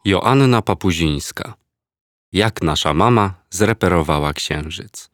Joanna Papuzińska. Jak nasza mama zreperowała księżyc.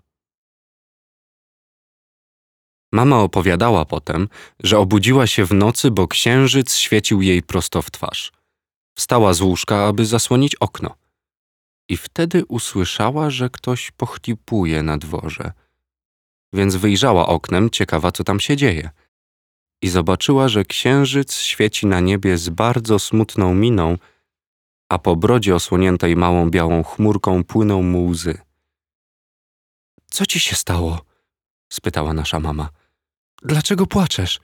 Mama opowiadała potem, że obudziła się w nocy, bo księżyc świecił jej prosto w twarz. Wstała z łóżka, aby zasłonić okno. I wtedy usłyszała, że ktoś pochlipuje na dworze. Więc wyjrzała oknem, ciekawa, co tam się dzieje. I zobaczyła, że księżyc świeci na niebie z bardzo smutną miną, a po brodzie osłoniętej małą białą chmurką płyną mu łzy. — Co ci się stało? — spytała nasza mama. — Dlaczego płaczesz?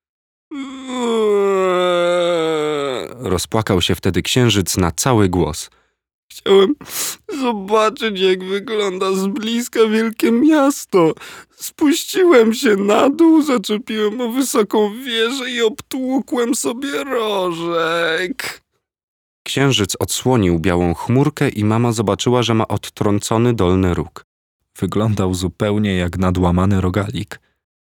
Rozpłakał się wtedy księżyc na cały głos. Chciałem zobaczyć, jak wygląda z bliska wielkie miasto. Spuściłem się na dół, zaczepiłem o wysoką wieżę i obtłukłem sobie rożek. Księżyc odsłonił białą chmurkę i mama zobaczyła, że ma odtrącony dolny róg. Wyglądał zupełnie jak nadłamany rogalik.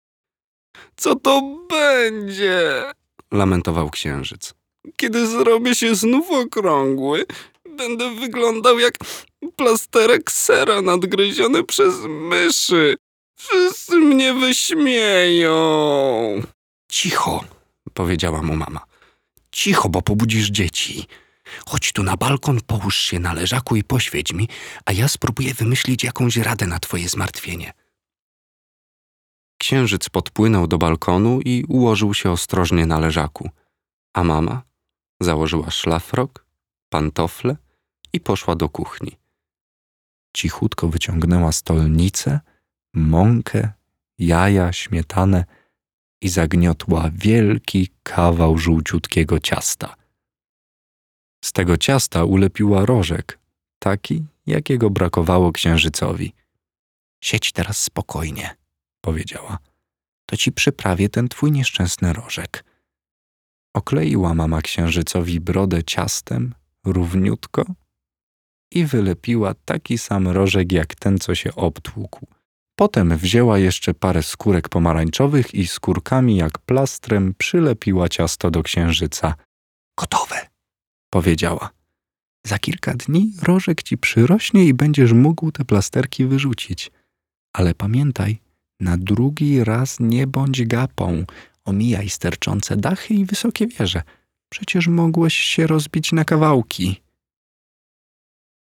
— Co to będzie? — lamentował księżyc. — Kiedy zrobię się znów okrągły, będę wyglądał jak plasterek sera nadgryziony przez myszy. Wszyscy mnie wyśmieją. — Cicho! — powiedziała mu mama. — Cicho, bo pobudzisz dzieci. Chodź tu na balkon, połóż się na leżaku i poświeć mi, a ja spróbuję wymyślić jakąś radę na twoje zmartwienie. Księżyc podpłynął do balkonu i ułożył się ostrożnie na leżaku, a mama założyła szlafrok, pantofle i poszła do kuchni. Cichutko wyciągnęła stolnicę, mąkę, jaja, śmietanę i zagniotła wielki kawał żółciutkiego ciasta. Z tego ciasta ulepiła rożek, taki, jakiego brakowało księżycowi. — Siedź teraz spokojnie — powiedziała. — To ci przyprawię ten twój nieszczęsny rożek. Okleiła mama księżycowi brodę ciastem równiutko i wylepiła taki sam rożek jak ten, co się obtłukł. Potem wzięła jeszcze parę skórek pomarańczowych i skórkami jak plastrem przylepiła ciasto do księżyca. — Gotowe! — powiedziała. — Za kilka dni rożek ci przyrośnie i będziesz mógł te plasterki wyrzucić. Ale pamiętaj, na drugi raz nie bądź gapą. Omijaj sterczące dachy i wysokie wieże. Przecież mogłeś się rozbić na kawałki.